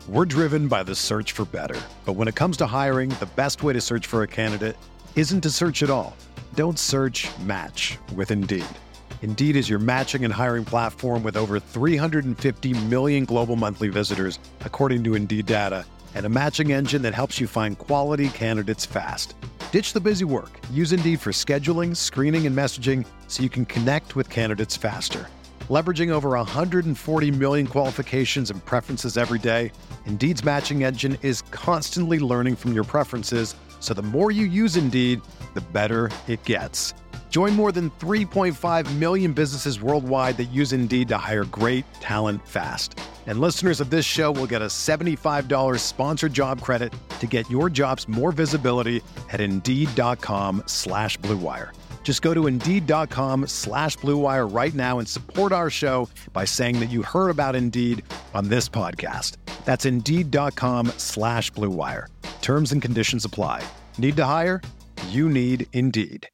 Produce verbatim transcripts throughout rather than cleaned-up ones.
We're driven by the search for better. But when it comes to hiring, the best way to search for a candidate isn't to search at all. Don't search, match with Indeed. Indeed is your matching and hiring platform with over three hundred fifty million global monthly visitors, according to Indeed data, and a matching engine that helps you find quality candidates fast. Ditch the busy work. Use Indeed for scheduling, screening, and messaging so you can connect with candidates faster. Leveraging over one hundred forty million qualifications and preferences every day, Indeed's matching engine is constantly learning from your preferences, so the more you use Indeed, the better it gets. Join more than three point five million businesses worldwide that use Indeed to hire great talent fast. And listeners of this show will get a seventy-five dollars sponsored job credit to get your jobs more visibility at Indeed.com slash Blue Wire. Just go to Indeed.com slash Blue Wire right now and support our show by saying that you heard about Indeed on this podcast. That's Indeed.com slash Blue Wire. Terms and conditions apply. Need to hire? You need Indeed.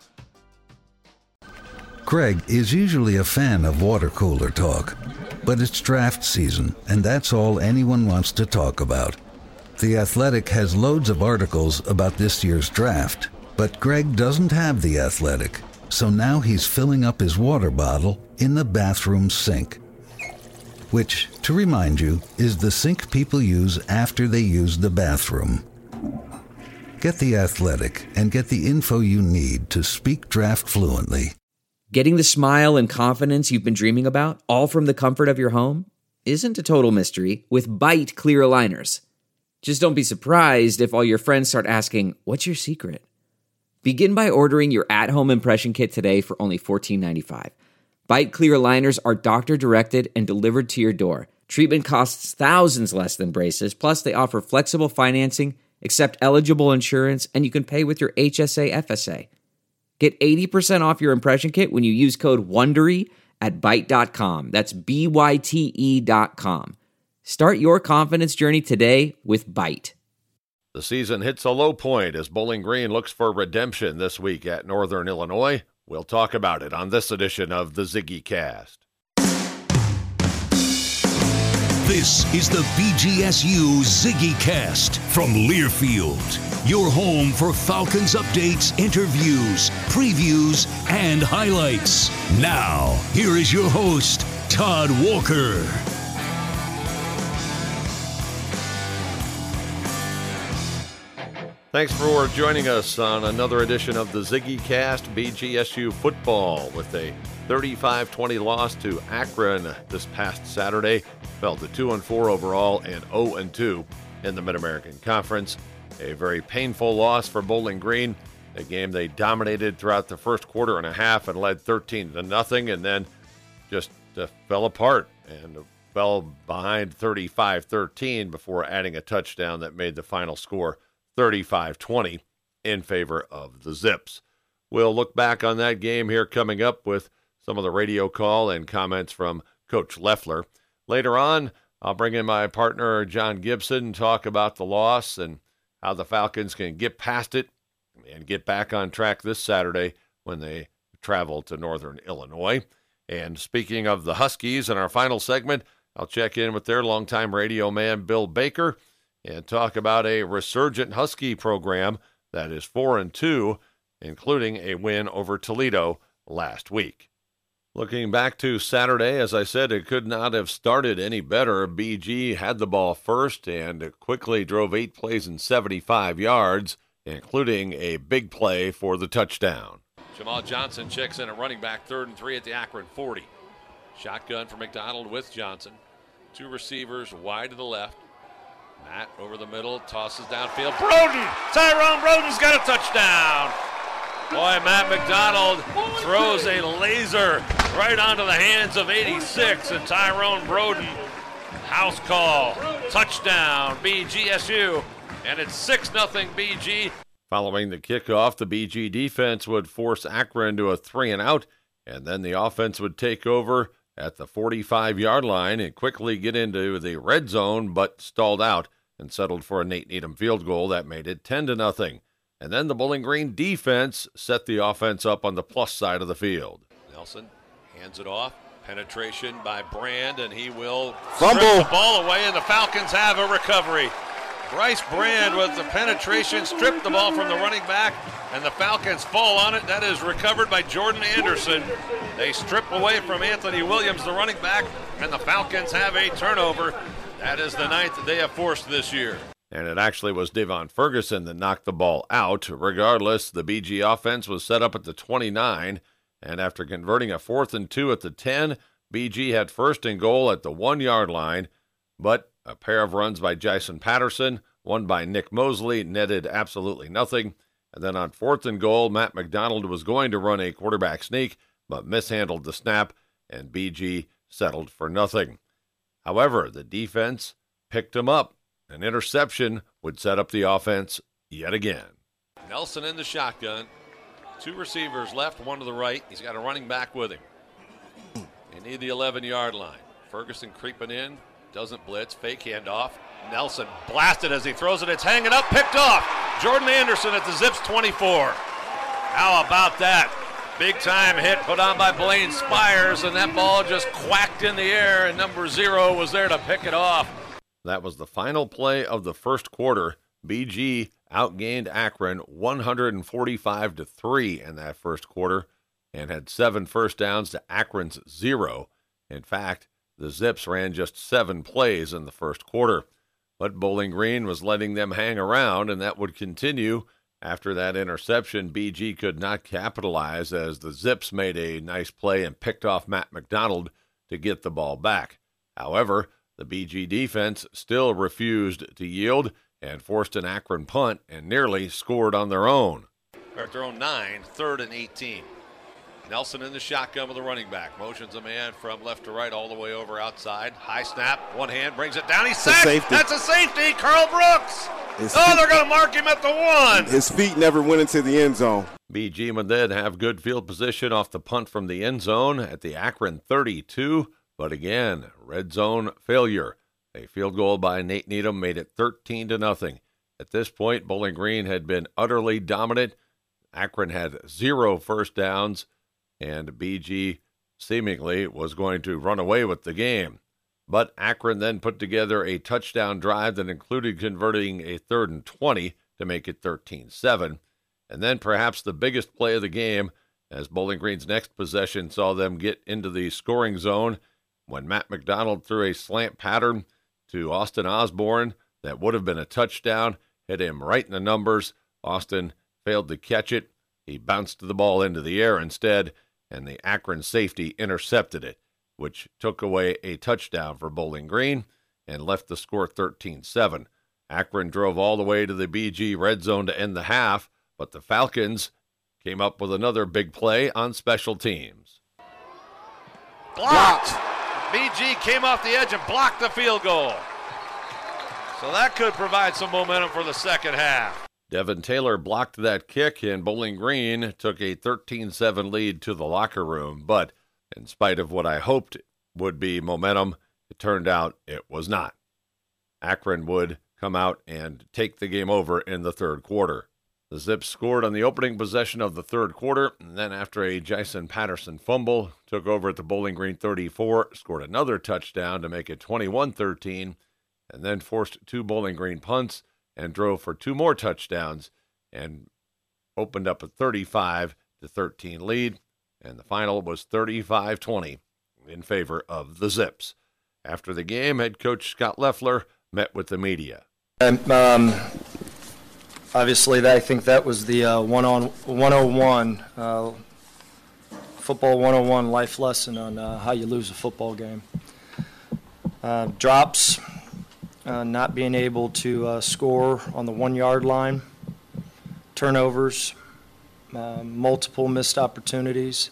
Craig is usually a fan of water cooler talk, but it's draft season, and that's all anyone wants to talk about. The Athletic has loads of articles about this year's draft, but Greg doesn't have The Athletic, so now he's filling up his water bottle in the bathroom sink. Which, to remind you, is the sink people use after they use the bathroom. Get The Athletic and get the info you need to speak draft fluently. Getting the smile and confidence you've been dreaming about, all from the comfort of your home, isn't a total mystery with Byte clear aligners. Just don't be surprised if all your friends start asking, "What's your secret?" Begin by ordering your at-home impression kit today for only fourteen ninety-five. Byte clear aligners are doctor-directed and delivered to your door. Treatment costs thousands less than braces, plus they offer flexible financing, accept eligible insurance, and you can pay with your H S A F S A. Get eighty percent off your impression kit when you use code WONDERY at byte dot com. That's B Y T E dot com. Start your confidence journey today with Byte. The season hits a low point as Bowling Green looks for redemption this week at Northern Illinois. We'll talk about it on this edition of the Ziggy Cast. This is the B G S U Ziggy Cast from Learfield, your home for Falcons updates, interviews, previews, and highlights. Now, here is your host, Todd Walker. Thanks for joining us on another edition of the Ziggy Cast. B G S U football with a thirty-five twenty loss to Akron this past Saturday. Fell to two and four overall and oh and two in the Mid-American Conference. A very painful loss for Bowling Green, a game they dominated throughout the first quarter and a half and led thirteen to nothing, and then just uh, fell apart and fell behind thirty-five thirteen before adding a touchdown that made the final score thirty-five twenty in favor of the Zips. We'll look back on that game here coming up with some of the radio call and comments from Coach Leffler. Later on, I'll bring in my partner, John Gibson, and talk about the loss and how the Falcons can get past it and get back on track this Saturday when they travel to Northern Illinois. And speaking of the Huskies, in our final segment, I'll check in with their longtime radio man, Bill Baker, and talk about a resurgent Husky program that is four and two, including a win over Toledo last week. Looking back to Saturday, as I said, it could not have started any better. B G had the ball first and quickly drove eight plays and seventy-five yards, including a big play for the touchdown. Jamal Johnson checks in at running back, third and three at the Akron forty. Shotgun for McDonald with Johnson. Two receivers wide to the left. Matt over the middle, tosses downfield. Broden! Tyrone Broden's got a touchdown! Boy, Matt McDonald throws a laser right onto the hands of eighty-six, and Tyrone Broden, house call, touchdown, B G S U, and it's six nothing B G. Following the kickoff, the B G defense would force Akron to a three and out, and then the offense would take over at the forty-five-yard line and quickly get into the red zone, but stalled out and settled for a Nate Needham field goal that made it ten to nothing. And then the Bowling Green defense set the offense up on the plus side of the field. Nelson hands it off, Penetration by Brand, and he will Fumble. strip the ball away, and the Falcons have a recovery. Bryce Brand with the penetration, stripped the ball from the running back, and the Falcons fall on it. That is recovered by Jordan Anderson. They strip away from Anthony Williams, the running back, and the Falcons have a turnover. That is the ninth that they have forced this year. And it actually was Devon Ferguson that knocked the ball out. Regardless, the B G offense was set up at the twenty-nine, and after converting a fourth and two at the ten, B G had first and goal at the one-yard line, but a pair of runs by Jason Patterson, one by Nick Mosley, netted absolutely nothing. And then on fourth and goal, Matt McDonald was going to run a quarterback sneak, but mishandled the snap, and B G settled for nothing. However, the defense picked him up. An interception would set up the offense yet again. Nelson in the shotgun. Two receivers left, one to the right. He's got a running back with him. You need the eleven-yard line. Ferguson creeping in. Doesn't blitz. Fake handoff. Nelson blasted as he throws it. It's hanging up. Picked off. Jordan Anderson at the Zips twenty-four. How about that? Big time hit put on by Blaine Spires, and that ball just quacked in the air, and number zero was there to pick it off. That was the final play of the first quarter. B G outgained Akron one forty-five to three in that first quarter and had seven first downs to Akron's zero. In fact, the Zips ran just seven plays in the first quarter. But Bowling Green was letting them hang around, and that would continue. After that interception, B G could not capitalize as the Zips made a nice play and picked off Matt McDonald to get the ball back. However, the B G defense still refused to yield and forced an Akron punt and nearly scored on their own. They're at their own nine, third and eighteen. Nelson in the shotgun with the running back. Motions a man from left to right all the way over outside. High snap, one hand, brings it down. He's sacked. That's a safety. Carl Brooks. His oh, feet, they're going to mark him at the one. His feet never went into the end zone. B G would then have good field position off the punt from the end zone at the Akron thirty-two. But again, red zone failure. A field goal by Nate Needham made it thirteen to nothing. At this point, Bowling Green had been utterly dominant. Akron had zero first downs, and B G seemingly was going to run away with the game. But Akron then put together a touchdown drive that included converting a third and twenty to make it thirteen seven. And then perhaps the biggest play of the game, as Bowling Green's next possession saw them get into the scoring zone when Matt McDonald threw a slant pattern to Austin Osborne that would have been a touchdown, hit him right in the numbers. Austin failed to catch it. He bounced the ball into the air instead, and the Akron safety intercepted it, which took away a touchdown for Bowling Green and left the score thirteen seven. Akron drove all the way to the B G red zone to end the half, but the Falcons came up with another big play on special teams. Blocked! B G came off the edge and blocked the field goal. So that could provide some momentum for the second half. Devin Taylor blocked that kick, and Bowling Green took a thirteen seven lead to the locker room. But in spite of what I hoped would be momentum, it turned out it was not. Akron would come out and take the game over in the third quarter. The Zips scored on the opening possession of the third quarter, and then after a Jason Patterson fumble, took over at the Bowling Green thirty-four, scored another touchdown to make it twenty-one thirteen, and then forced two Bowling Green punts and drove for two more touchdowns and opened up a thirty-five to thirteen lead, and the final was thirty-five twenty in favor of the Zips. After the game, head coach Scott Loeffler met with the media. And, um, obviously, that, I think that was the uh, one on one oh one, uh, football one oh one life lesson on uh, how you lose a football game. Uh, drops, uh, not being able to uh, score on the one-yard line, turnovers, uh, multiple missed opportunities,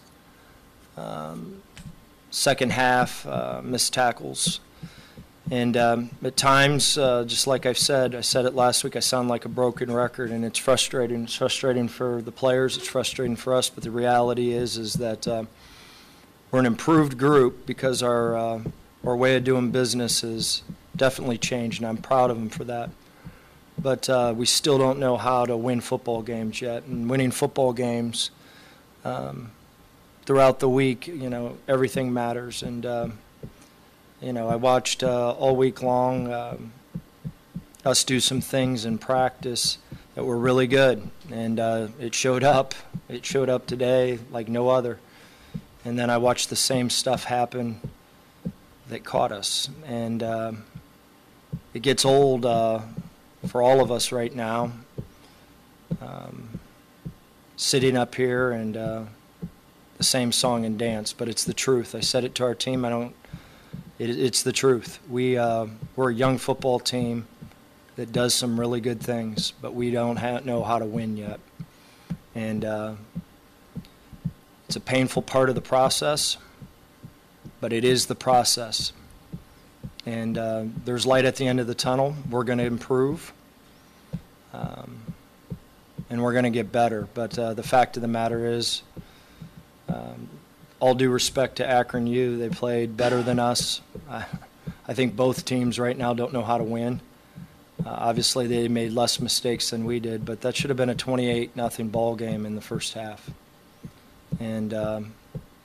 um, second half uh, missed tackles. And um, at times, uh, just like I've said, I said it last week, I sound like a broken record, and it's frustrating. It's frustrating for the players. It's frustrating for us. But the reality is, is that uh, we're an improved group because our uh, our way of doing business has definitely changed, and I'm proud of them for that. But uh, we still don't know how to win football games yet. And winning football games, um, throughout the week, you know, everything matters. And, um, you know, I watched uh, all week long um, us do some things in practice that were really good. And uh, it showed up. It showed up today like no other. And then I watched the same stuff happen that caught us. And um, it gets old uh, for all of us right now, um, sitting up here and uh, the same song and dance, but it's the truth. I said it to our team. I don't. It, it's the truth. We uh, we're a young football team that does some really good things, but we don't ha- know how to win yet, and uh, it's a painful part of the process, but it is the process. And uh, there's light at the end of the tunnel. We're going to improve, um, and we're going to get better. But uh, the fact of the matter is, um, all due respect to Akron U, they played better than us. I, I think both teams right now don't know how to win. Uh, obviously, they made less mistakes than we did, but that should have been a twenty-eight nothing ball game in the first half. And um,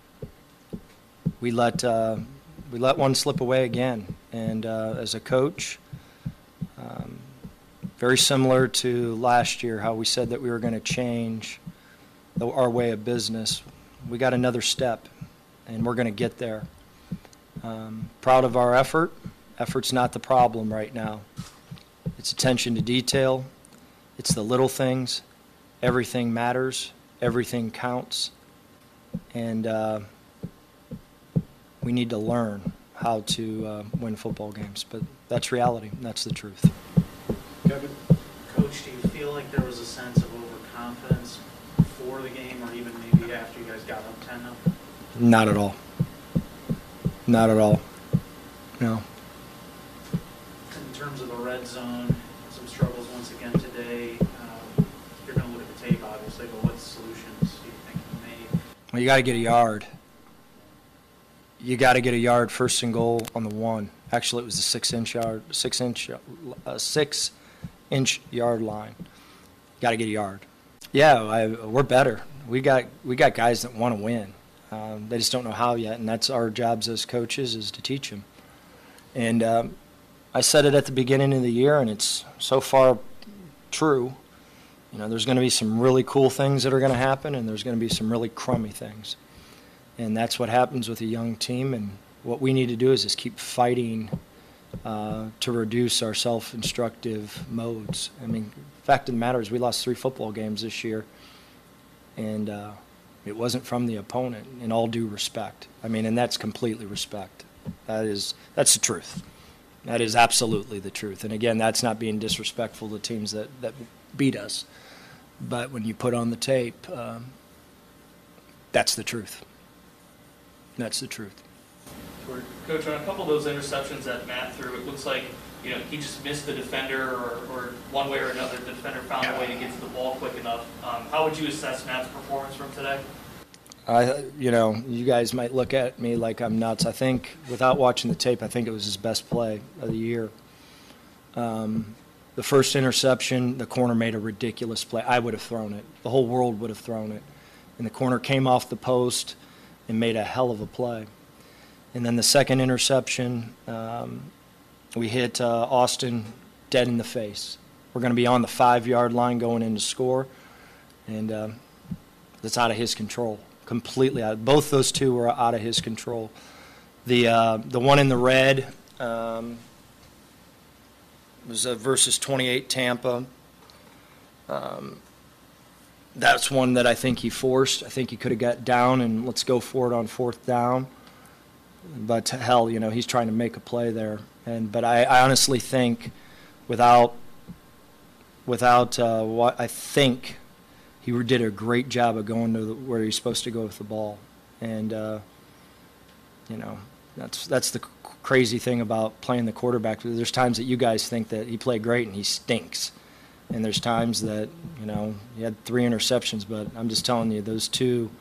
we let uh, we let one slip away again. And uh, as a coach, um, very similar to last year, how we said that we were going to change the, our way of business. We got another step, and we're going to get there. Um, proud of our effort. Effort's not the problem right now. It's attention to detail. It's the little things. Everything matters. Everything counts. And uh, we need to learn how to uh, win football games. But that's reality. That's the truth. Kevin? Coach, do you feel like there was a sense of overconfidence before the game or even maybe after you guys got up ten zero? Not at all. Not at all. No. In terms of the red zone, some struggles once again today. Uh, you're going to look at the tape, obviously, but what solutions do you think you made? Well, you got to get a yard. You got to get a yard first and goal on the one. Actually, it was the six-inch yard, six-inch, uh, six-inch yard line. Got to get a yard. Yeah, I, we're better. We got we got guys that want to win. Um, they just don't know how yet, and that's our jobs as coaches is to teach them. And um, I said it at the beginning of the year, and it's so far true. You know, there's going to be some really cool things that are going to happen, and there's going to be some really crummy things. And that's what happens with a young team, and what we need to do is just keep fighting uh, to reduce our self-instructive modes. I mean, the fact of the matter is we lost three football games this year, and uh, it wasn't from the opponent, in all due respect. I mean, and that's completely respect. That is, that's the truth. That is absolutely the truth. And again, that's not being disrespectful to teams that, that beat us. But when you put on the tape, um, that's the truth. That's the truth. Coach, on a couple of those interceptions that Matt threw, it looks like, you know, he just missed the defender, or, or one way or another, the defender found a way to get to the ball quick enough. Um, how would you assess Matt's performance from today? I, you know, you guys might look at me like I'm nuts. I think, without watching the tape, I think it was his best play of the year. Um, the first interception, the corner made a ridiculous play. I would have thrown it. The whole world would have thrown it. And the corner came off the post and made a hell of a play. And then the second interception, um, we hit uh, Austin dead in the face. We're going to be on the five-yard line going in to score, and uh, that's out of his control, completely out. Both those two were out of his control. The uh, the one in the red um, was uh, versus twenty-eight Tampa. Um, that's one that I think he forced. I think he could have got down and let's go for it on fourth down. But to hell, you know, he's trying to make a play there. And but I, I honestly think, without without uh, what I think, he did a great job of going to the, where he's supposed to go with the ball. And uh, you know, that's that's the crazy thing about playing the quarterback. There's times that you guys think that he played great and he stinks, and there's times that, you know, he had three interceptions. But I'm just telling you, those two,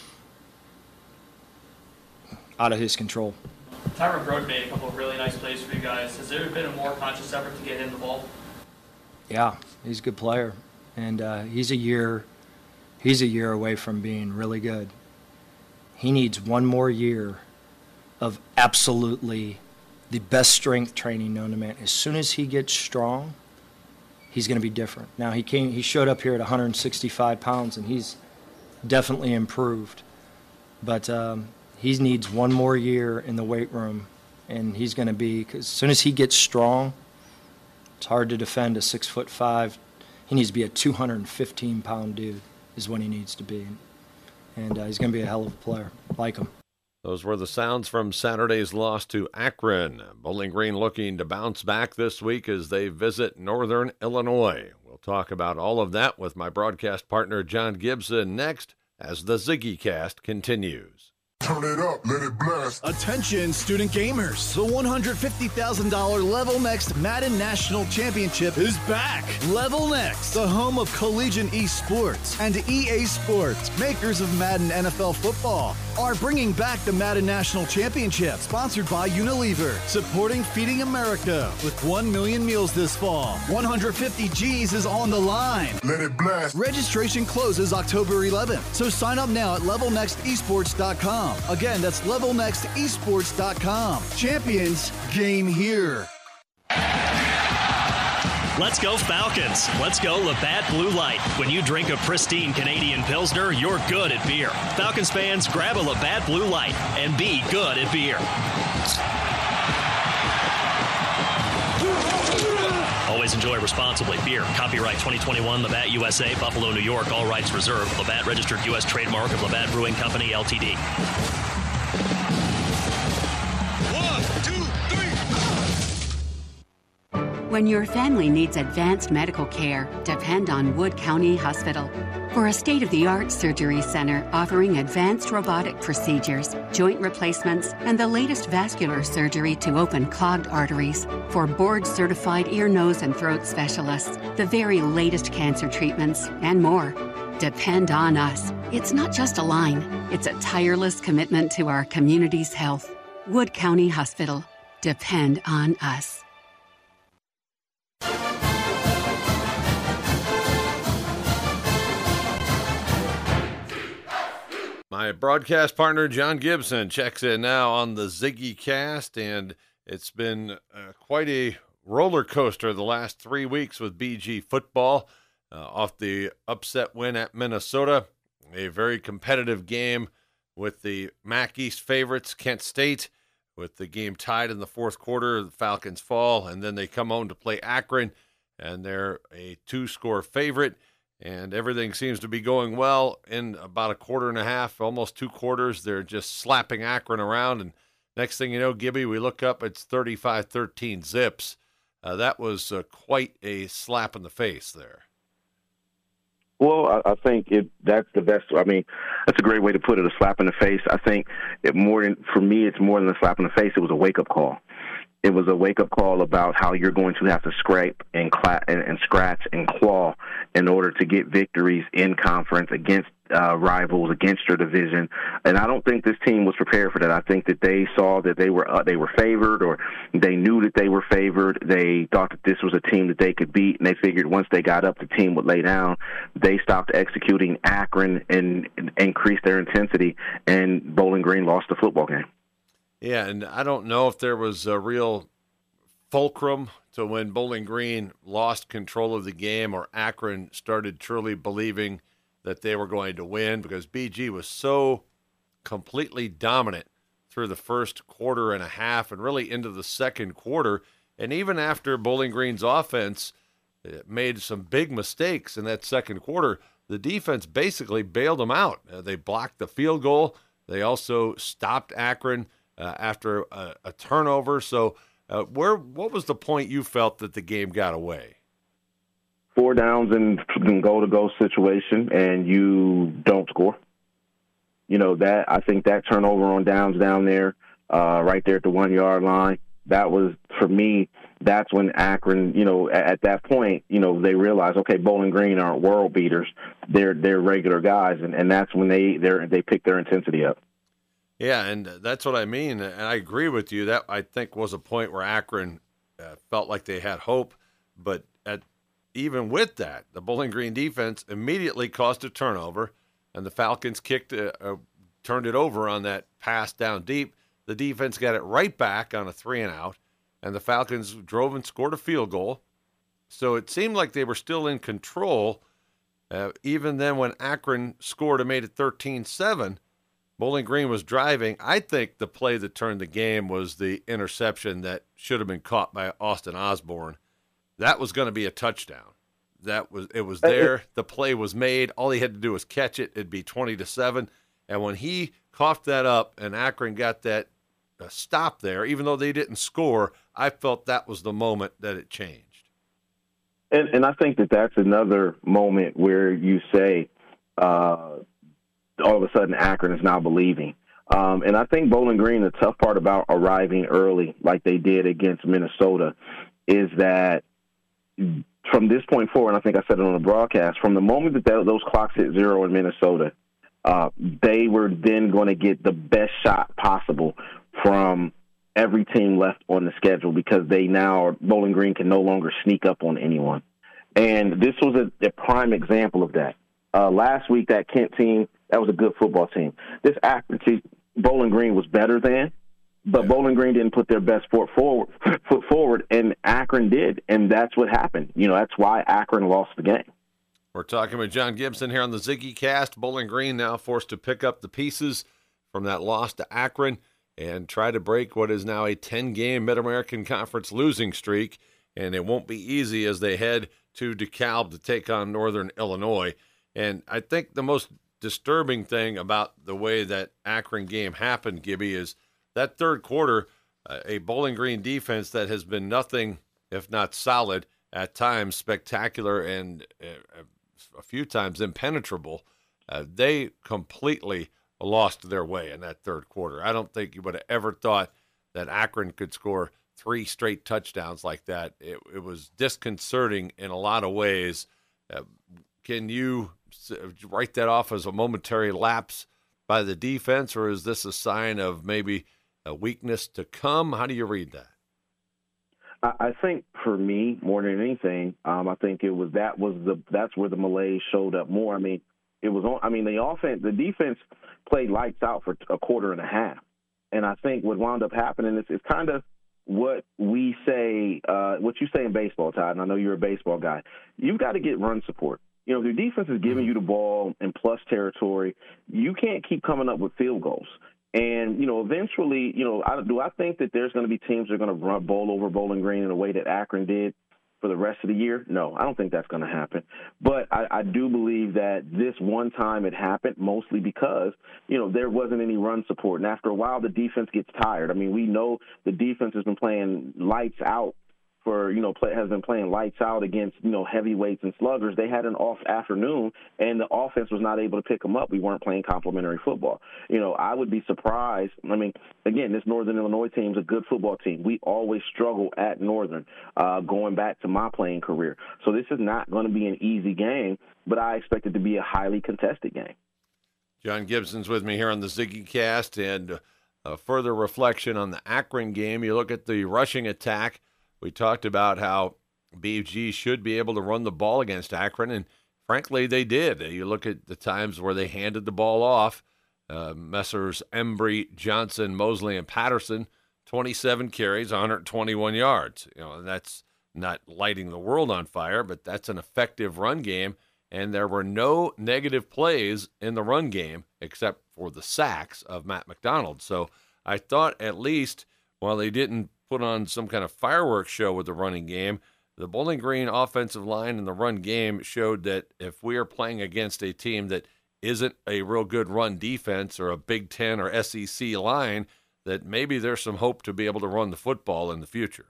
out of his control. Tyron Brode made a couple of really nice plays for you guys. Has there been a more conscious effort to get him the ball? Yeah, he's a good player, and uh, he's a year, he's a year away from being really good. he needs one more year of absolutely the best strength training known to man. As soon as he gets strong, he's going to be different. Now, he came, he showed up here at one hundred sixty-five pounds, and he's definitely improved. But um, he needs one more year in the weight room, and he's going to be, because as soon as he gets strong, it's hard to defend a six foot five. He needs to be a two hundred fifteen pound dude is what he needs to be. And uh, he's going to be a hell of a player. Like him. Those were the sounds from Saturday's loss to Akron. Bowling Green looking to bounce back this week as they visit Northern Illinois. We'll talk about all of that with my broadcast partner John Gibson next as the Ziggy Cast continues. Turn it up, let it blast. Attention, student gamers. The one hundred fifty thousand dollars Level Next Madden National Championship is back. Level Next, the home of collegiate esports, and E A Sports, makers of Madden N F L Football, are bringing back the Madden National Championship, sponsored by Unilever, supporting Feeding America with one million meals this fall. one hundred fifty G's is on the line. Let it blast. Registration closes October eleventh, so sign up now at level next esports dot com. Again, that's level next esports dot com. Champions, game here. Let's go Falcons. Let's go Labatt Blue Light. When you drink a pristine Canadian Pilsner, you're good at beer. Falcons fans, grab a Labatt Blue Light and be good at beer. Always enjoy responsibly. Beer. Copyright twenty twenty-one Labatt U S A, Buffalo, New York. All rights reserved. Labatt registered U S trademark of Labatt Brewing Company, L T D. One, two, three. When your family needs advanced medical care, depend on Wood County Hospital. For a state-of-the-art surgery center offering advanced robotic procedures, joint replacements, and the latest vascular surgery to open clogged arteries. For board-certified ear, nose, and throat specialists, the very latest cancer treatments, and more. Depend on us. It's not just a line. It's a tireless commitment to our community's health. Wood County Hospital. Depend on us. My broadcast partner, John Gibson, checks in now on the Ziggy Cast, and it's been uh, quite a roller coaster the last three weeks with B G football. Uh, off the upset win at Minnesota, a very competitive game with the M A C East favorites, Kent State, with the game tied in the fourth quarter. The Falcons fall, and then they come home to play Akron, and they're a two-score favorite. And everything seems to be going well. In about a quarter and a half, almost two quarters, they're just slapping Akron around. And next thing you know, Gibby, we look up, it's thirty-five thirteen Zips. Uh, that was uh, quite a slap in the face there. Well, I, I think it that's the best. I mean, that's a great way to put it, a slap in the face. I think it more than, for me, it's more than a slap in the face. It was a wake-up call. It was a wake-up call about how you're going to have to scrape and, cla- and, and scratch and claw in order to get victories in conference against uh, rivals, against your division. And I don't think this team was prepared for that. I think that they saw that they were uh, they were favored, or they knew that they were favored. They thought that this was a team that they could beat, and they figured once they got up, the team would lay down. They stopped executing. Akron and, and increased their intensity, and Bowling Green lost the football game. Yeah, and I don't know if there was a real fulcrum to when Bowling Green lost control of the game or Akron started truly believing that they were going to win, because B G was so completely dominant through the first quarter and a half and really into the second quarter. And even after Bowling Green's offense made some big mistakes in that second quarter, the defense basically bailed them out. Uh, they blocked the field goal. They also stopped Akron Uh, after a, a turnover. So uh, where, what was the point you felt that the game got away? Four downs and, and goal-to-goal situation, and you don't score. You know, that I think that turnover on downs down there, uh, right there at the one-yard line, that was, for me, that's when Akron, you know, at, at that point, you know, they realized, okay, Bowling Green aren't world beaters. They're they're regular guys, and, and that's when they they they pick their intensity up. Yeah, and that's what I mean, and I agree with you. That, I think, was a point where Akron uh, felt like they had hope, but at, even with that, the Bowling Green defense immediately caused a turnover, and the Falcons kicked a, a turned it over on that pass down deep. The defense got it right back on a three and out, and the Falcons drove and scored a field goal. So it seemed like they were still in control. Uh, even then when Akron scored and made it thirteen seven, Bowling Green was driving. I think the play that turned the game was the interception that should have been caught by Austin Osborne. That was going to be a touchdown. That was it was there. The play was made. All he had to do was catch it. It'd be twenty to seven. And when he coughed that up and Akron got that uh, stop there, even though they didn't score, I felt that was the moment that it changed. And, and I think that that's another moment where you say, uh, all of a sudden Akron is now believing. Um, and I think Bowling Green, the tough part about arriving early like they did against Minnesota is that from this point forward, and I think I said it on the broadcast, from the moment that those clocks hit zero in Minnesota, uh, they were then going to get the best shot possible from every team left on the schedule because they now, Bowling Green can no longer sneak up on anyone. And this was a, a prime example of that. Uh, last week, that Kent team, that was a good football team. This Akron team, Bowling Green was better than, but yeah. Bowling Green didn't put their best foot forward, foot forward, and Akron did, and that's what happened. You know, that's why Akron lost the game. We're talking with John Gibson here on the Ziggy Cast. Bowling Green now forced to pick up the pieces from that loss to Akron and try to break what is now a ten-game Mid-American Conference losing streak, and it won't be easy as they head to DeKalb to take on Northern Illinois. And I think the most disturbing thing about the way that Akron game happened, Gibby, is that third quarter, uh, a Bowling Green defense that has been nothing if not solid, at times spectacular, and uh, a few times impenetrable. Uh, they completely lost their way in that third quarter. I don't think you would have ever thought that Akron could score three straight touchdowns like that. It, it was disconcerting in a lot of ways. Uh, can you write that off as a momentary lapse by the defense, or is this a sign of maybe a weakness to come? How do you read that? I think for me, more than anything, um, I think it was that was the that's where the malaise showed up more. I mean, it was on. I mean, the offense, the defense played lights out for a quarter and a half, and I think what wound up happening is it's kind of what we say, uh, what you say in baseball, Todd. And I know you're a baseball guy. You've got to get run support. You know, if your defense is giving you the ball in plus territory, you can't keep coming up with field goals. And, you know, eventually, you know, I, do I think that there's going to be teams that are going to run bowl over Bowling Green in a way that Akron did for the rest of the year? No, I don't think that's going to happen. But I, I do believe that this one time it happened mostly because, you know, there wasn't any run support. And after a while, the defense gets tired. I mean, we know the defense has been playing lights out for, you know, play, has been playing lights out against, you know, heavyweights and sluggers. They had an off afternoon, and the offense was not able to pick them up. We weren't playing complimentary football. You know, I would be surprised. I mean, again, this Northern Illinois team is a good football team. We always struggle at Northern, uh, going back to my playing career. So this is not going to be an easy game, but I expect it to be a highly contested game. John Gibson's with me here on the Ziggy Cast, and a further reflection on the Akron game. You look at the rushing attack. We talked about how B G should be able to run the ball against Akron, and frankly, they did. You look at the times where they handed the ball off. Uh, Messrs. Embry, Johnson, Mosley, and Patterson, twenty-seven carries, one hundred twenty-one yards. You know, that's not lighting the world on fire, but that's an effective run game, and there were no negative plays in the run game except for the sacks of Matt McDonald. So I thought at least while they didn't put on some kind of fireworks show with the running game, the Bowling Green offensive line in the run game showed that if we are playing against a team that isn't a real good run defense or a Big Ten or S E C line, that maybe there's some hope to be able to run the football in the future.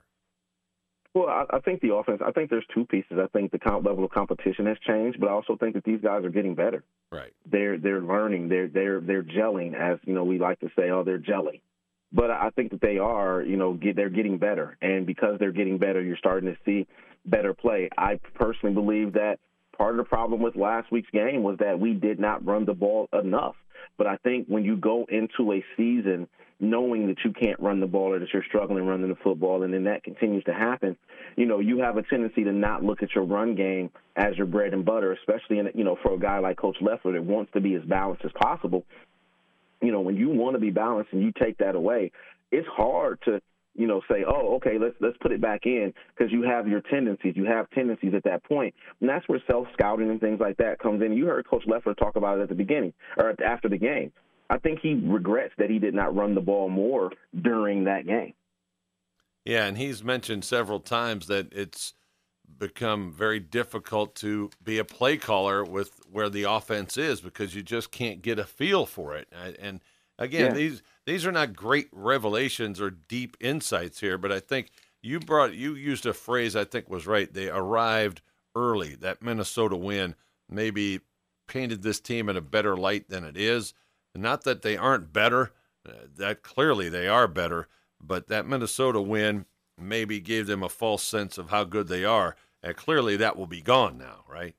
Well, I, I think the offense, I think there's two pieces. I think the comp level of competition has changed, but I also think that these guys are getting better. Right. They're they're learning. They're they're they're gelling, as you know we like to say. Oh, they're jelly. But I think that they are, you know, get, they're getting better. And because they're getting better, you're starting to see better play. I personally believe that part of the problem with last week's game was that we did not run the ball enough. But I think when you go into a season knowing that you can't run the ball or that you're struggling running the football, and then that continues to happen, you know, you have a tendency to not look at your run game as your bread and butter, especially, in, you know, for a guy like Coach Leffler that wants to be as balanced as possible. you know, when you want to be balanced and you take that away, it's hard to, you know, say, oh, okay, let's let's put it back in, because you have your tendencies. You have tendencies at that point. And that's where self-scouting and things like that comes in. You heard Coach Leffler talk about it at the beginning or after the game. I think he regrets that he did not run the ball more during that game. Yeah, and he's mentioned several times that it's become very difficult to be a play caller with where the offense is, because you just can't get a feel for it. And again, yeah. these these are not great revelations or deep insights here, but I think you brought you used a phrase I think was right. They arrived early. That Minnesota win maybe painted this team in a better light than it is. Not that they aren't better, uh, that clearly they are better, but that Minnesota win maybe gave them a false sense of how good they are, and clearly that will be gone now, right?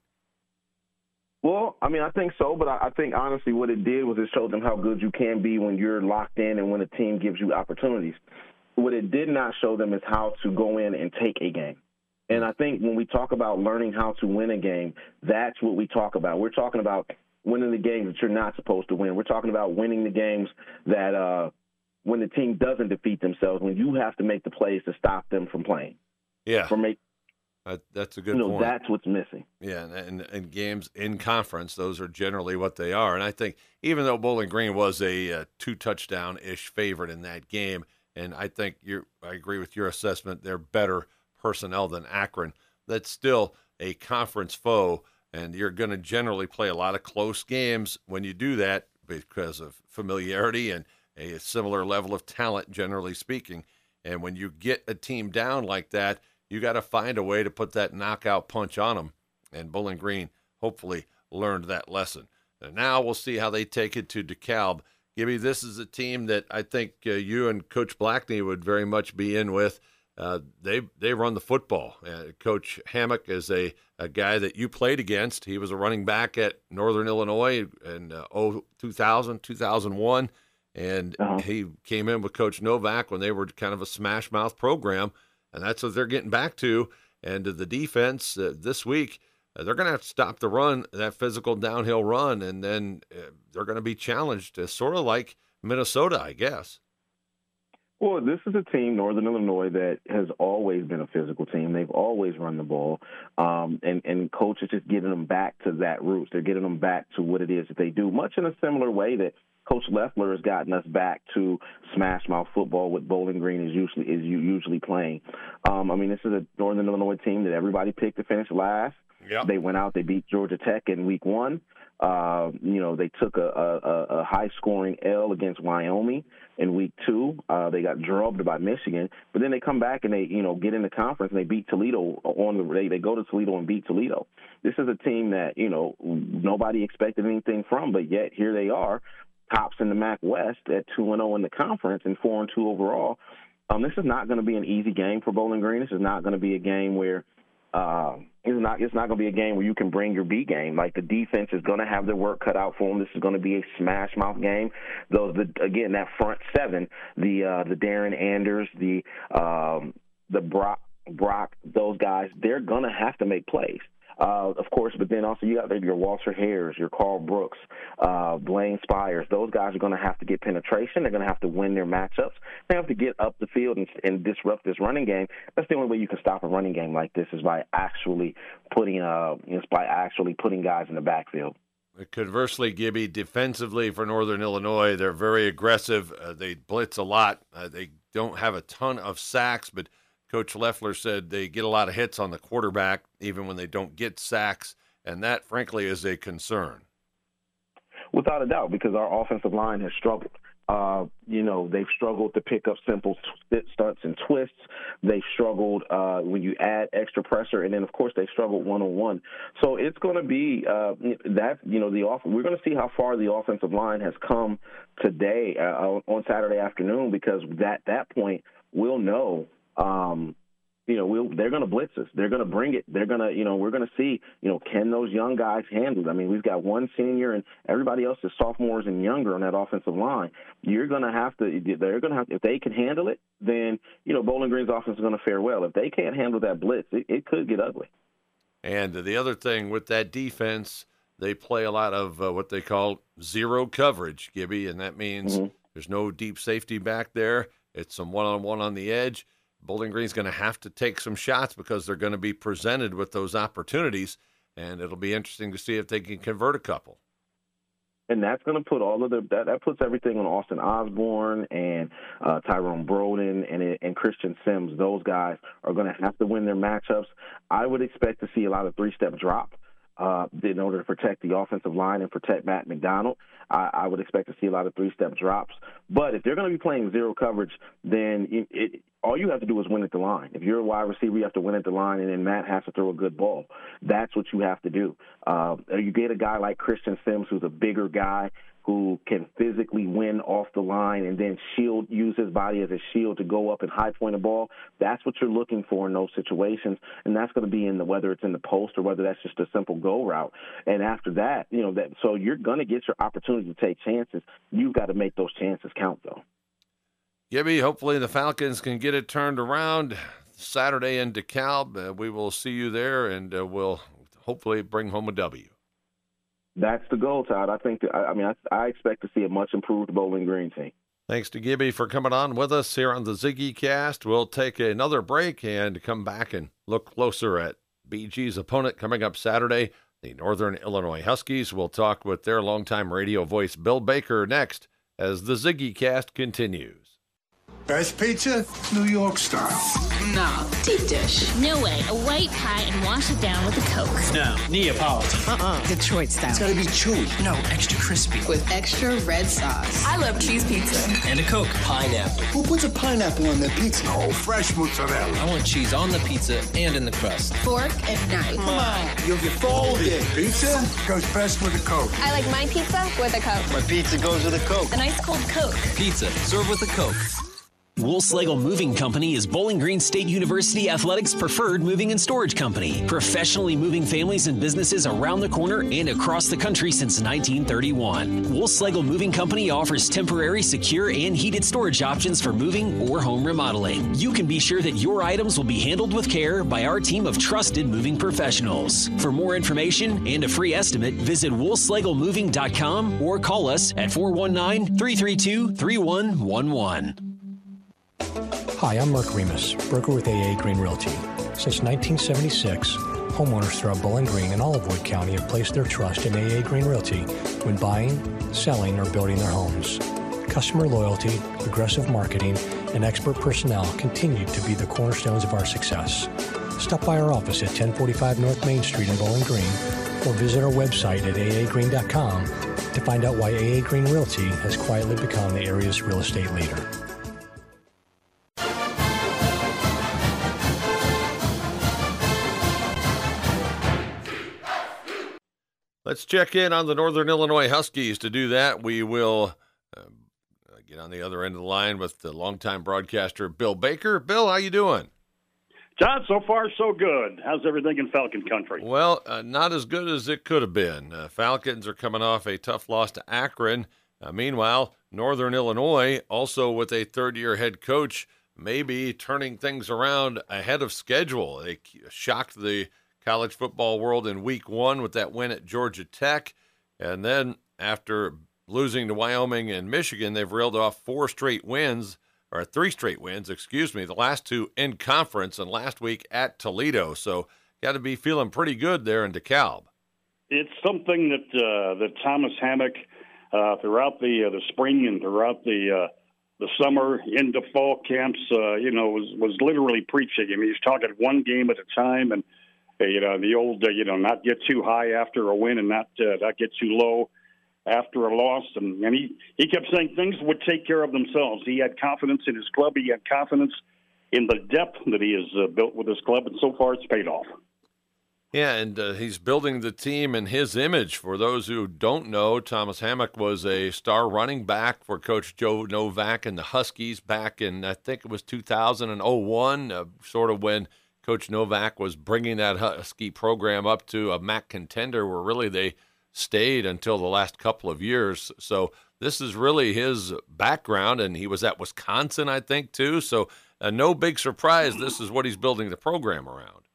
Well, I mean, I think so, but I, I think honestly what it did was it showed them how good you can be when you're locked in and when a team gives you opportunities. What it did not show them is how to go in and take a game. And I think when we talk about learning how to win a game, that's what we talk about. We're talking about winning the games that you're not supposed to win. We're talking about winning the games that uh, when the team doesn't defeat themselves, when you have to make the plays to stop them from playing. Yeah. From make, That, that's a good you know, point. That's what's missing. Yeah, and, and, and games in conference, those are generally what they are. And I think even though Bowling Green was a uh, two-touchdown-ish favorite in that game, and I think you're, I agree with your assessment, they're better personnel than Akron, that's still a conference foe, and you're going to generally play a lot of close games when you do that because of familiarity and a similar level of talent, generally speaking. And when you get a team down like that, you got to find a way to put that knockout punch on them. And Bowling Green hopefully learned that lesson. And now we'll see how they take it to DeKalb. Gibby, this is a team that I think uh, you and Coach Blackney would very much be in with. Uh, they they run the football. Uh, Coach Hammock is a, a guy that you played against. He was a running back at Northern Illinois in uh, two thousand, two thousand one. And uh-huh. he came in with Coach Novak when they were kind of a smash mouth program. And that's what they're getting back to. And the defense uh, this week, uh, they're going to have to stop the run, that physical downhill run, and then uh, they're going to be challenged, uh, sort of like Minnesota, I guess. Well, this is a team, Northern Illinois, that has always been a physical team. They've always run the ball. Um, and, and Coach is just getting them back to that roots. They're getting them back to what it is that they do, much in a similar way that Coach Leffler has gotten us back to smash mouth football, what Bowling Green is usually is usually playing. Um, I mean, this is a Northern Illinois team that everybody picked to finish last. Yep. They went out, they beat Georgia Tech in week one. Uh, you know, they took a, a, a high-scoring L against Wyoming in week two. Uh, they got drubbed by Michigan, but then they come back and they, you know, get in the conference and they beat Toledo on the. They, they go to Toledo and beat Toledo. This is a team that, you know, nobody expected anything from, but yet here they are, tops in the M A C West at two and zero in the conference and four and two overall. Um, this is not going to be an easy game for Bowling Green. This is not going to be a game where. Uh, it's not. It's not going to be a game where you can bring your B game. Like the defense is going to have their work cut out for them. This is going to be a smash mouth game. Those, the, again, that front seven, the uh, the Darren Anders, the um, the Brock Brock, those guys, they're going to have to make plays. Uh, of course, but then also you got your Walter Hares, your Carl Brooks, uh, Blaine Spires. Those guys are going to have to get penetration. They're going to have to win their matchups. They have to get up the field and, and disrupt this running game. That's the only way you can stop a running game like this is by actually putting uh, is by actually putting guys in the backfield. Conversely, Gibby, defensively for Northern Illinois, they're very aggressive. Uh, they blitz a lot. Uh, they don't have a ton of sacks, but Coach Leffler said they get a lot of hits on the quarterback, even when they don't get sacks, and that, frankly, is a concern. Without a doubt, because our offensive line has struggled. Uh, you know, they've struggled to pick up simple stunts and twists. They've struggled uh, when you add extra pressure, and then, of course, they struggled one-on-one. So it's going to be uh, that, you know, the off- we're going to see how far the offensive line has come today uh, on Saturday afternoon, because at that point we'll know Um, you know, we'll, they're going to blitz us. They're going to bring it. They're going to, you know, we're going to see, you know, can those young guys handle it? I mean, we've got one senior and everybody else is sophomores and younger on that offensive line. You're going to have to, they're going to have, if they can handle it, then, you know, Bowling Green's offense is going to fare well. If they can't handle that blitz, it, it could get ugly. And the other thing with that defense, they play a lot of uh, what they call zero coverage, Gibby, and that means mm-hmm. there's no deep safety back there. It's some one-on-one on the edge. Bowling Green's going to have to take some shots because they're going to be presented with those opportunities, and it'll be interesting to see if they can convert a couple. And that's going to put all of the that, that puts everything on Austin Osborne and uh, Tyrone Broden and and Christian Sims. Those guys are going to have to win their matchups. I would expect to see a lot of three-step drop uh, in order to protect the offensive line and protect Matt McDonald. I, I would expect to see a lot of three-step drops. But if they're going to be playing zero coverage, then it, it, all you have to do is win at the line. If you're a wide receiver, you have to win at the line, and then Matt has to throw a good ball. That's what you have to do. Uh, you get a guy like Christian Sims, who's a bigger guy, who can physically win off the line and then shield, use his body as a shield to go up and high point a ball. That's what you're looking for in those situations, and that's going to be in the whether it's in the post or whether that's just a simple go route. And after that, you know that so you're going to get your opportunity to take chances. You've got to make those chances count, though. Gibby, hopefully the Falcons can get it turned around Saturday in DeKalb. Uh, we will see you there, and uh, we'll hopefully bring home a W. That's the goal, Todd. I think. That, I mean, I, I expect to see a much improved Bowling Green team. Thanks to Gibby for coming on with us here on the Ziggy Cast. We'll take another break and come back and look closer at B G's opponent coming up Saturday, the Northern Illinois Huskies. We'll talk with their longtime radio voice, Bill Baker, next as the Ziggy Cast continues. Best pizza, New York style. No, deep dish. No way. A white pie and wash it down with a Coke. No, Neapolitan. Uh-uh. Detroit style. It's gotta be chewy. No, extra crispy. With extra red sauce. I love cheese pizza. And a Coke. Pineapple. Who puts a pineapple on their pizza? Oh, fresh mozzarella. I want cheese on the pizza and in the crust. Fork and knife. Come on. You'll get folded. Pizza goes best with a Coke. I like my pizza with a Coke. My pizza goes with a Coke. A nice cold Coke. Pizza, served with a Coke. Woolslegel Moving Company is Bowling Green State University Athletics' preferred moving and storage company, professionally moving families and businesses around the corner and across the country since nineteen thirty-one. Woolslegel Moving Company offers temporary, secure, and heated storage options for moving or home remodeling. You can be sure that your items will be handled with care by our team of trusted moving professionals. For more information and a free estimate, visit wool slegel moving dot com or call us at four one nine, three three two, three one one one. Hi, I'm Mark Remus, broker with A A Green Realty. Since nineteen seventy-six, homeowners throughout Bowling Green and Olive County have placed their trust in A A Green Realty when buying, selling, or building their homes. Customer loyalty, aggressive marketing, and expert personnel continue to be the cornerstones of our success. Stop by our office at ten forty-five North Main Street in Bowling Green or visit our website at a a green dot com to find out why A A Green Realty has quietly become the area's real estate leader. Let's check in on the Northern Illinois Huskies. To do that, we will uh, get on the other end of the line with the longtime broadcaster, Bill Baker. Bill, how you doing? Todd, so far so good. How's everything in Falcon country? Well, uh, not as good as it could have been. Uh, Falcons are coming off a tough loss to Akron. Uh, meanwhile, Northern Illinois, also with a third-year head coach, maybe turning things around ahead of schedule. They shocked the college football world in week one with that win at Georgia Tech. And then after losing to Wyoming and Michigan, they've reeled off four straight wins, or three straight wins, excuse me, the last two in conference and last week at Toledo. So got to be feeling pretty good there in DeKalb. It's something that uh, that Thomas Hammock, uh, throughout the uh, the spring and throughout the uh, the summer into fall camps, uh, you know, was, was literally preaching. I mean, he's talking one game at a time, and you know, the old, uh, you know, not get too high after a win and not uh, not get too low after a loss. And, and he, he kept saying things would take care of themselves. He had confidence in his club. He had confidence in the depth that he has uh, built with his club, and so far it's paid off. Yeah, and uh, he's building the team in his image. For those who don't know, Thomas Hammock was a star running back for Coach Joe Novak and the Huskies back in, I think it was two thousand one, uh, sort of when Coach Novak was bringing that Husky program up to a M A C contender where really they stayed until the last couple of years. So this is really his background, and he was at Wisconsin, I think, too. So uh, no big surprise. This is what he's building the program around.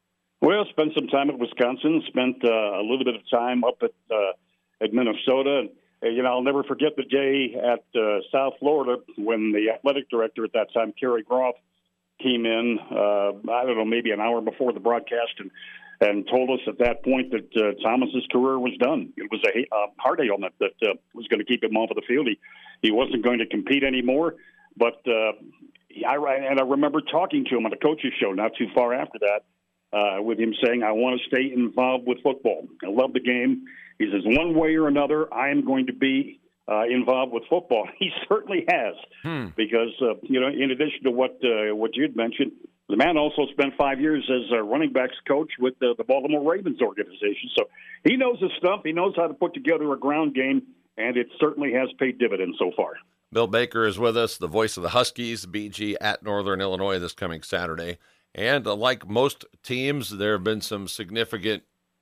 Well, spent some time at Wisconsin, spent uh, a little bit of time up at uh, at Minnesota. And, you know, I'll never forget the day at uh, South Florida when the athletic director at that time, Kerry Groff, came in, uh, I don't know, maybe an hour before the broadcast and, and told us at that point that uh, Thomas's career was done. It was a uh, heart ailment that uh, was going to keep him off of the field. He, he wasn't going to compete anymore. But uh, I, and I remember talking to him on a coach's show not too far after that, Uh, with him saying, I want to stay involved with football. I love the game. He says, one way or another, I am going to be uh, involved with football. He certainly has, hmm. because, uh, you know, in addition to what uh, what you'd mentioned, the man also spent five years as a running backs coach with the, the Baltimore Ravens organization. So he knows his stuff. He knows how to put together a ground game, and it certainly has paid dividends so far. Bill Baker is with us, the voice of the Huskies, B G at Northern Illinois this coming Saturday. And uh, like most teams, there have been some significant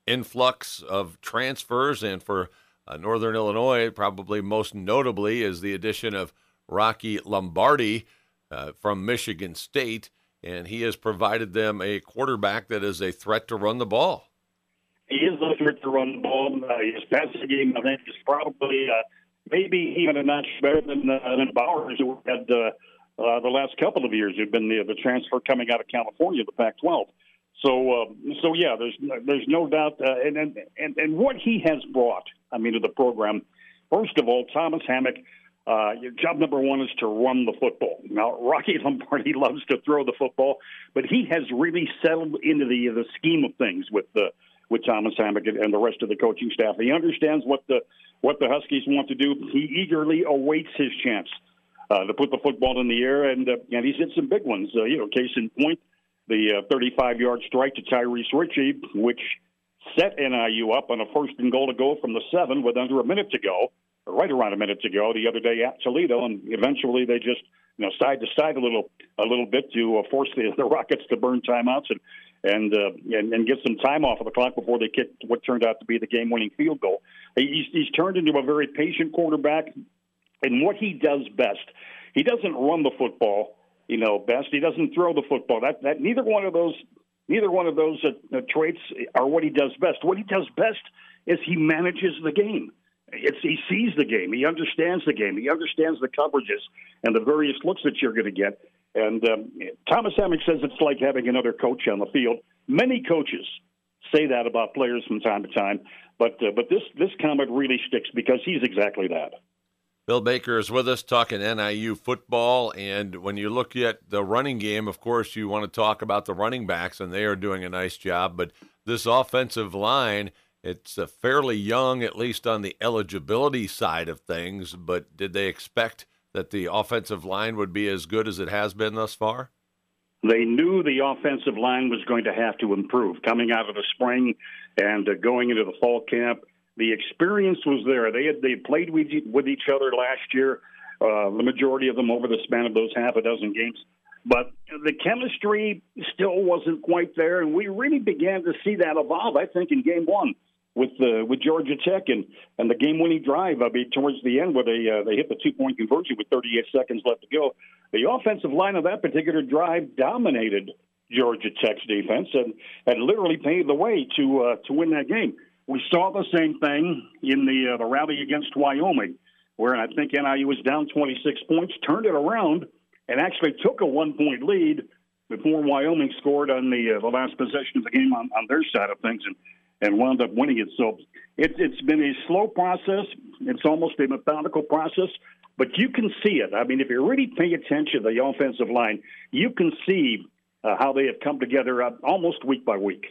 influx of transfers. And for uh, Northern Illinois, probably most notably is the addition of Rocky Lombardi uh, from Michigan State. And he has provided them a quarterback that is a threat to run the ball. He is a threat to run the ball. Uh, his passing game, I think, is probably uh, maybe even a notch better than, uh, than Bowers, who had uh, Uh, the last couple of years, have been the, the transfer coming out of California, the Pac twelve. So, uh, so yeah, there's there's no doubt, uh, and, and and and what he has brought, I mean, to the program. First of all, Thomas Hammock, uh, your job number one is to run the football. Now, Rocky Lombardi loves to throw the football, but he has really settled into the the scheme of things with the with Thomas Hammock and, and the rest of the coaching staff. He understands what the what the Huskies want to do. He eagerly awaits his chance Uh, to put the football in the air, and uh, and he's hit some big ones. Uh, you know, case in point, the uh, thirty-five-yard strike to Tyrese Ritchie, which set N I U up on a first and goal to go from the seven with under a minute to go, or right around a minute to go the other day at Toledo, and eventually they just, you know, side to side a little a little bit to uh, force the, the Rockets to burn timeouts and and, uh, and and get some time off of the clock before they kicked what turned out to be the game-winning field goal. He's, he's turned into a very patient quarterback. And what he does best, he doesn't run the football, you know, best. He doesn't throw the football. That that neither one of those, neither one of those uh, uh, traits are what he does best. What he does best is he manages the game. It's he sees the game. He understands the game. He understands the coverages and the various looks that you're going to get. And um, Thomas Hammock says it's like having another coach on the field. Many coaches say that about players from time to time, but uh, but this this comment really sticks because he's exactly that. Bill Baker is with us talking N I U football, and when you look at the running game, of course, you want to talk about the running backs, and they are doing a nice job. But this offensive line, it's uh, fairly young, at least on the eligibility side of things. But did they expect that the offensive line would be as good as it has been thus far? They knew the offensive line was going to have to improve coming out of the spring and uh, going into the fall camp. The experience was there. They had they played with, with each other last year, uh, the majority of them over the span of those half a dozen games. But the chemistry still wasn't quite there, and we really began to see that evolve, I think, in game one with uh, with Georgia Tech and, and the game-winning drive. I mean, towards the end where they uh, they hit the two-point conversion with thirty-eight seconds left to go. The offensive line of that particular drive dominated Georgia Tech's defense and had literally paved the way to uh, to win that game. We saw the same thing in the uh, the rally against Wyoming, where I think N I U was down twenty-six points, turned it around, and actually took a one-point lead before Wyoming scored on the uh, the last possession of the game on, on their side of things and, and wound up winning it. So it, it's been a slow process. It's almost a methodical process, but you can see it. I mean, if you really pay attention to the offensive line, you can see uh, how they have come together uh, almost week by week.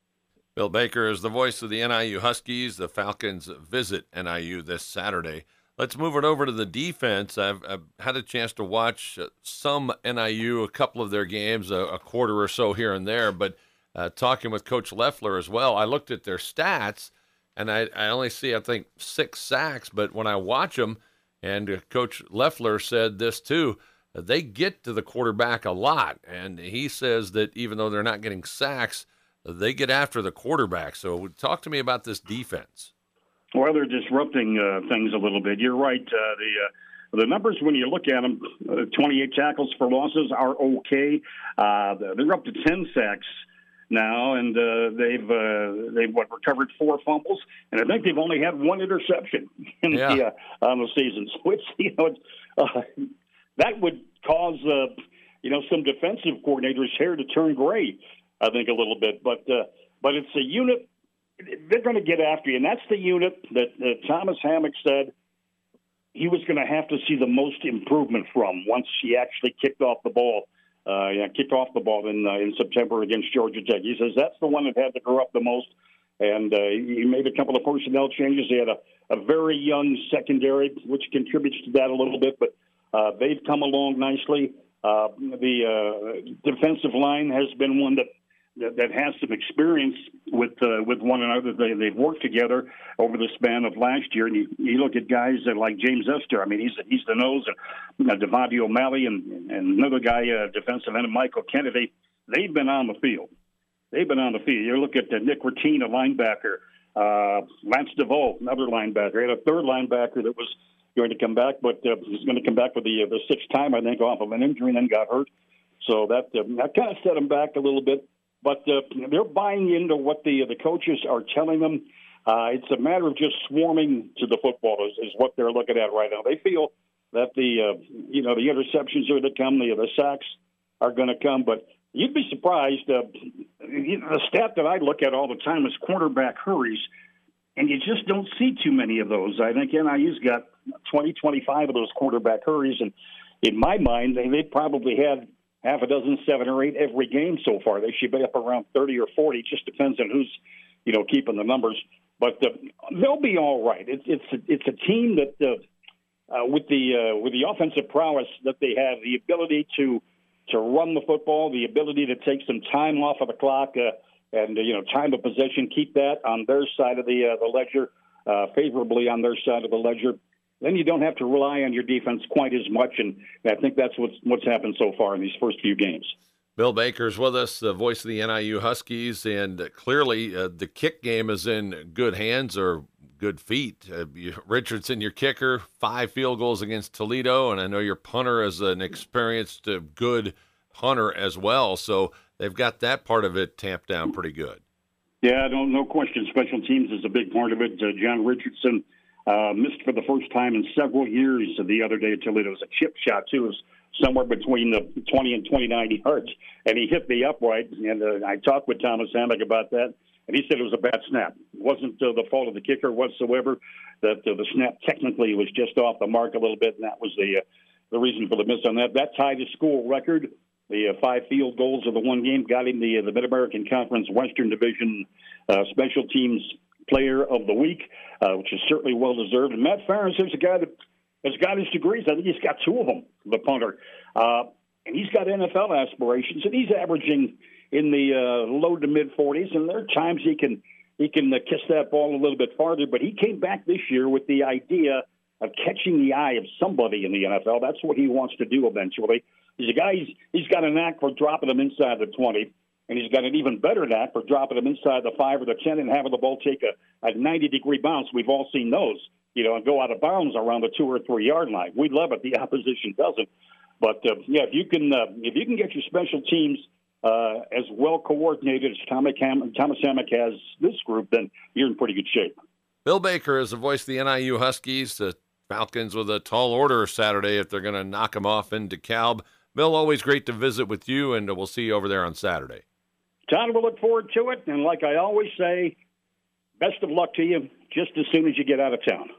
Bill Baker is the voice of the N I U Huskies. The Falcons visit N I U this Saturday. Let's move it over to the defense. I've, I've had a chance to watch some N I U, a couple of their games, a, a quarter or so here and there, but uh, talking with Coach Leffler as well, I looked at their stats, and I, I only see, I think, six sacks, but when I watch them, and uh, Coach Leffler said this too, they get to the quarterback a lot, and he says that even though they're not getting sacks, they get after the quarterback. So talk to me about this defense. Well, they're disrupting uh, things a little bit. You're right. Uh, the uh, the numbers, when you look at them, uh, twenty-eight tackles for losses are okay. Uh, they're up to ten sacks now, and uh, they've uh, they've what recovered four fumbles, and I think they've only had one interception in yeah. the uh, on the season, which you know uh, that would cause uh, you know some defensive coordinators' hair to turn gray, I think a little bit, but uh, but it's a unit they're going to get after you, and that's the unit that uh, Thomas Hammock said he was going to have to see the most improvement from once he actually kicked off the ball. Uh, yeah, kicked off the ball in uh, in September against Georgia Tech. He says that's the one that had to grow up the most, and uh, he made a couple of personnel changes. He had a, a very young secondary, which contributes to that a little bit, but uh, they've come along nicely. Uh, the uh, defensive line has been one that that, that has some experience with uh, with one another. They, they've worked together over the span of last year, and you, you look at guys that like James Esther. I mean, he's he's the nose, and uh, Devontae O'Malley, and, and another guy, uh, defensive end, Michael Kennedy. They've been on the field. They've been on the field. You look at uh, Nick Ratin, a linebacker, uh, Lance DeVoe, another linebacker. He had a third linebacker that was going to come back, but uh, he's going to come back for the uh, the sixth time, I think, off of an injury, and then got hurt. So that uh, that kind of set him back a little bit. But uh, they're buying into what the the coaches are telling them. Uh, it's a matter of just swarming to the football is, is what they're looking at right now. They feel that the uh, you know the interceptions are to come, the the sacks are going to come. But you'd be surprised. Uh, you know, the stat that I look at all the time is quarterback hurries, and you just don't see too many of those. I think N I U's got twenty, twenty-five of those quarterback hurries, and in my mind, they they probably had half a dozen, seven or eight every game so far. They should be up around thirty or forty. It just depends on who's, you know, keeping the numbers. But uh, they'll be all right. It's it's a, it's a team that uh, uh, with the uh, with the offensive prowess that they have, the ability to to run the football, the ability to take some time off of the clock, uh, and uh, you know, time of possession, keep that on their side of the uh, the ledger, uh, favorably on their side of the ledger. Then you don't have to rely on your defense quite as much, and I think that's what's what's happened so far in these first few games. Bill Baker's with us, the voice of the N I U Huskies, and clearly uh, the kick game is in good hands or good feet. Uh, you, Richardson, your kicker, five field goals against Toledo, and I know your punter is an experienced, uh, good punter as well, so they've got that part of it tamped down pretty good. Yeah, no, no question. Special teams is a big part of it. Uh, John Richardson Uh, missed for the first time in several years the other day at Toledo. It was a chip shot, too. It was somewhere between the twenty and twenty-nine yards, and he hit the upright. And uh, I talked with Thomas Hammock about that, and he said it was a bad snap. It wasn't uh, the fault of the kicker whatsoever, that uh, the snap technically was just off the mark a little bit, and that was the uh, the reason for the miss on that. That tied his school record. The uh, five field goals of the one game got him the, uh, the Mid-American Conference Western Division uh, Special Teams Player of the Week, uh, which is certainly well-deserved. And Matt Farris is a guy that has got his degrees. I think he's got two of them, the punter. Uh, and he's got N F L aspirations, and he's averaging in the uh, low to mid-forties, and there are times he can he can uh, kiss that ball a little bit farther. But he came back this year with the idea of catching the eye of somebody in the N F L. That's what he wants to do eventually. He's a guy, he's, he's got a knack for dropping them inside the twenty. And he's got an even better knack for dropping them inside the five or the ten and having the ball take a, a ninety-degree bounce. We've all seen those, you know, and go out of bounds around the two or three yard line. We love it. The opposition doesn't. But uh, yeah, if you can, uh, if you can get your special teams uh, as well coordinated as Thomas Ham- Thomas Hammock has this group, then you're in pretty good shape. Bill Baker is the voice of the N I U Huskies. The Falcons with a tall order Saturday if they're going to knock them off in DeKalb. Bill, always great to visit with you, and we'll see you over there on Saturday. Todd, we'll look forward to it, and like I always say, best of luck to you just as soon as you get out of town.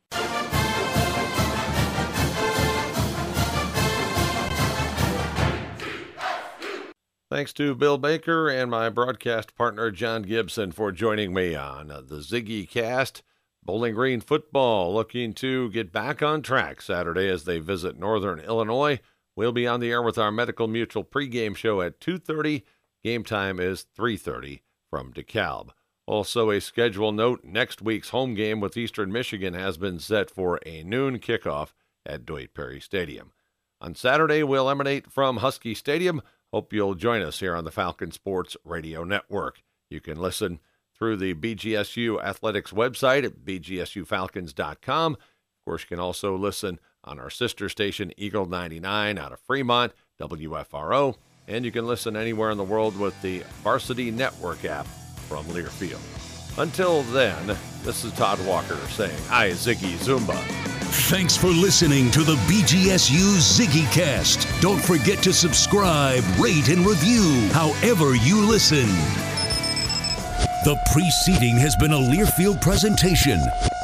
Thanks to Bill Baker and my broadcast partner, John Gibson, for joining me on the Ziggy Cast. Bowling Green football looking to get back on track Saturday as they visit Northern Illinois. We'll be on the air with our Medical Mutual pregame show at two thirty. Game time is three thirty from DeKalb. Also, a schedule note, next week's home game with Eastern Michigan has been set for a noon kickoff at Dwight Perry Stadium. On Saturday, we'll emanate from Husky Stadium. Hope you'll join us here on the Falcon Sports Radio Network. You can listen through the B G S U Athletics website at b g s u falcons dot com. Of course, you can also listen on our sister station, Eagle ninety-nine out of Fremont, W F R O, And you can listen anywhere in the world with the Varsity Network app from Learfield. Until then, this is Todd Walker saying, "Hi, Ziggy Zumba." Thanks for listening to the B G S U Ziggy Cast. Don't forget to subscribe, rate, and review however you listen. The preceding has been a Learfield presentation.